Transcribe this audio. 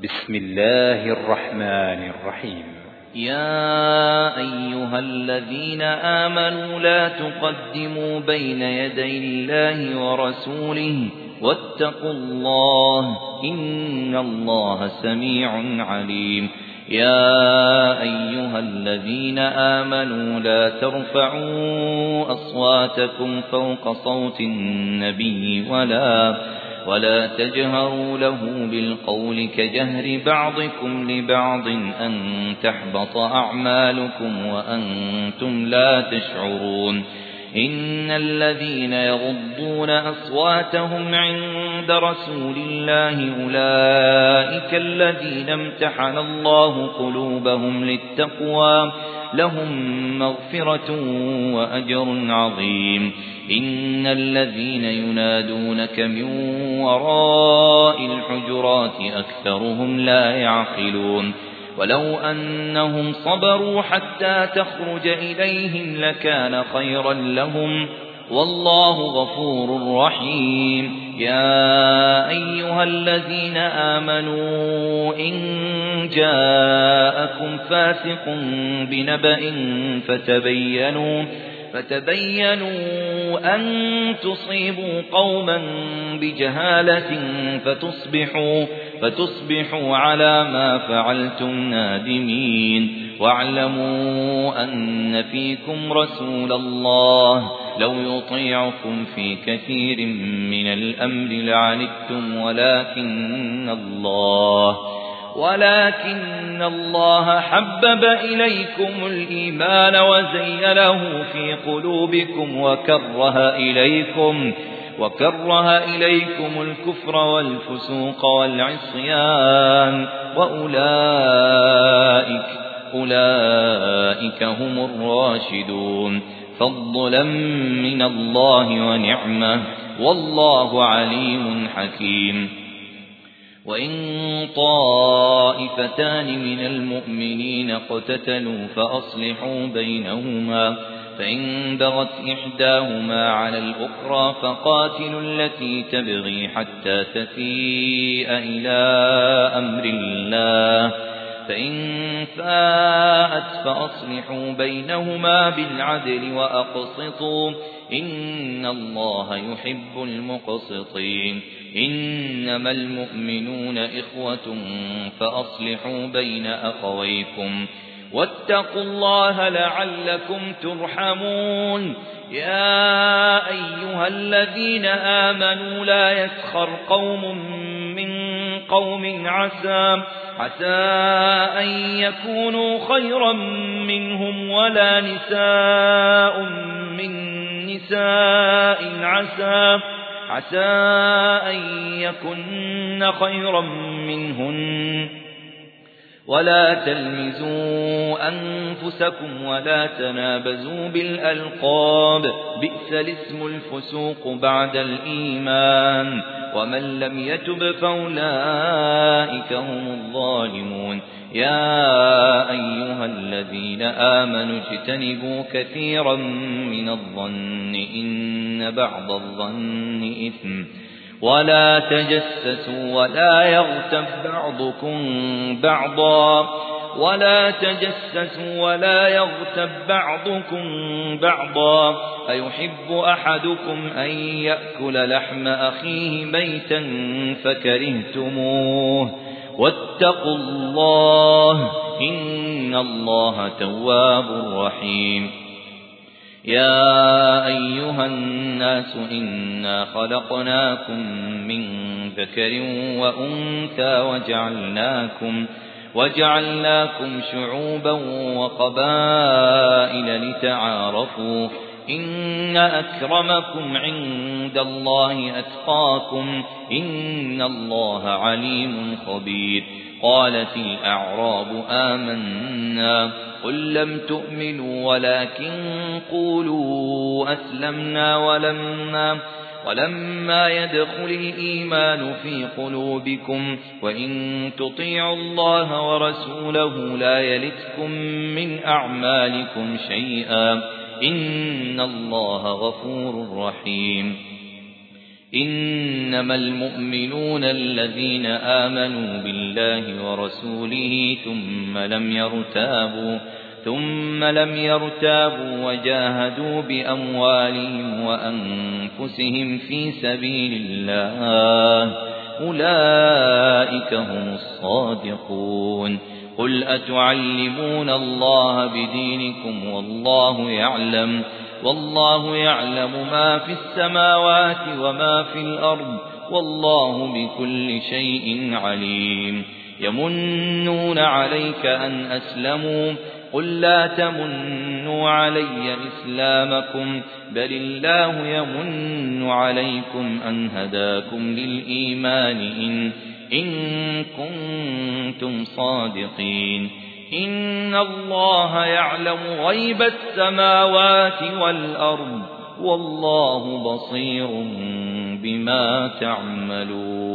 بسم الله الرحمن الرحيم. يا أيها الذين آمنوا لا تقدموا بين يدي الله ورسوله واتقوا الله إن الله سميع عليم. يا أيها الذين آمنوا لا ترفعوا أصواتكم فوق صوت النبي ولا تجهروا له بالقول كجهر بعضكم لبعض أن تحبط أعمالكم وأنتم لا تشعرون. إن الذين يغضون أصواتهم عند رسول الله أولئك الذين امتحن الله قلوبهم للتقوى لهم مغفرة وأجر عظيم. إن الذين ينادونك من وراء الحجرات أكثرهم لا يعقلون. ولو أنهم صبروا حتى تخرج إليهم لكان خيرا لهم والله غفور رحيم. يا أيها الذين آمنوا إن جاءكم فاسق بنبأ فتبينوا أن تصيبوا قوما بجهالة فتصبحوا على ما فعلتم نادمين. واعلموا أن فيكم رسول الله لو يطيعكم في كثير من الأمر لعنتم ولكن الله حبب إليكم الإيمان وزينه في قلوبكم وكره إليكم الكفر والفسوق والعصيان أولئك هم الراشدون فضلا من الله ونعمة والله عليم حكيم. وإن طائفتان من المؤمنين اقتتلوا فأصلحوا بينهما فإن بغت إحداهما على الأخرى فقاتلوا التي تبغي حتى تفيء إلى أمر الله فإن فاءت فأصلحوا بينهما بالعدل وأقسطوا إن الله يحب المقسطين. إنما المؤمنون إخوة فأصلحوا بين أخويكم واتقوا الله لعلكم ترحمون. يا أيها الذين آمنوا لا يسخر قوم من قوم عسى أن يكونوا خيرا منهم ولا نساء من نساء عسى أن يكن خيرا منهن. ولا تلمزوا أنفسكم ولا تنابزوا بالألقاب بئس الاسم الفسوق بعد الإيمان ومن لم يتب فأولئك هم الظالمون. يا أيها الذين آمنوا اجتنبوا كثيرا من الظن إن بعض الظن إثم ولا تجسسوا ولا يغتب بعضكم بعضا أيحب أحدكم أن يأكل لحم أخيه ميتا فكرهتموه واتقوا الله إن الله تواب رحيم. يا أيها الناس إنا خلقناكم من ذكر وأنثى وجعلناكم شعوبا وقبائل لتعارفوا إن أكرمكم عند الله أتقاكم إن الله عليم خبير. قالت الأعراب آمنا قل لم تؤمنوا ولكن قولوا أسلمنا ولما يدخل الإيمان في قلوبكم وإن تطيعوا الله ورسوله لا يلتكم من أعمالكم شيئا إن الله غفور رحيم. إنما المؤمنون الذين آمنوا بالله ورسوله ثم لم يرتابوا وجاهدوا بأموالهم وأنفسهم في سبيل الله أولئك هم الصادقون قل أتعلمون الله بدينكم والله يعلم ما في السماوات وما في الأرض والله بكل شيء عليم يمنون عليك أن أسلموا قل لا تمنوا علي إسلامكم بل الله يمن عليكم أن هداكم للإيمان إن كنتم صادقين إن الله يعلم غيب السماوات والأرض والله بصير بما تعملون